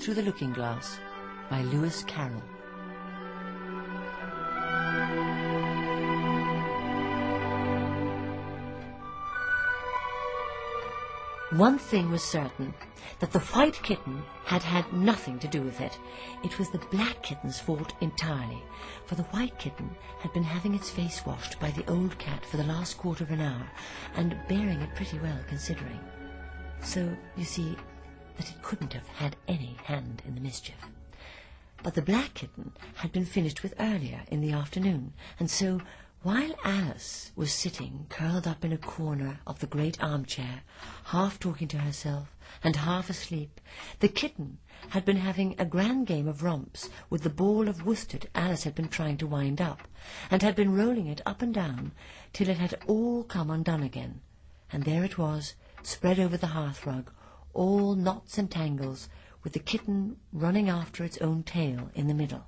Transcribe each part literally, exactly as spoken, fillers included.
Through the Looking Glass by Lewis Carroll. One thing was certain, that the white kitten had had nothing to do with it. It was the black kitten's fault entirely, for the white kitten had been having its face washed by the old cat for the last quarter of an hour, and bearing it pretty well considering. So, you see, that it couldn't have had any hand in the mischief. But the black kitten had been finished with earlier in the afternoon, and so, while Alice was sitting curled up in a corner of the great armchair, half talking to herself and half asleep, the kitten had been having a grand game of romps with the ball of worsted Alice had been trying to wind up, and had been rolling it up and down till it had all come undone again, and there it was, spread over the hearth-rug, all knots and tangles, with the kitten running after its own tail in the middle.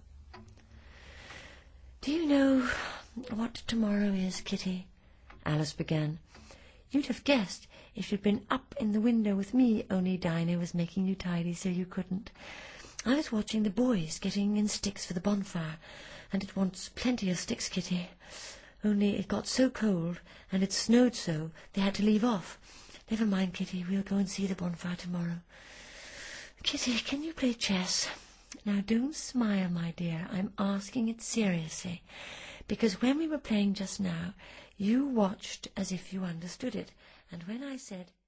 "Do you know what tomorrow is, Kitty?" Alice began. "You'd have guessed if you'd been up in the window with me, only Dinah was making you tidy so you couldn't. I was watching the boys getting in sticks for the bonfire, and it wants plenty of sticks, Kitty. Only it got so cold, and it snowed so, they had to leave off. Never mind, Kitty, we'll go and see the bonfire tomorrow. Kitty, can you play chess? Now, don't smile, my dear. I'm asking it seriously, because when we were playing just now, you watched as if you understood it, and when I said..."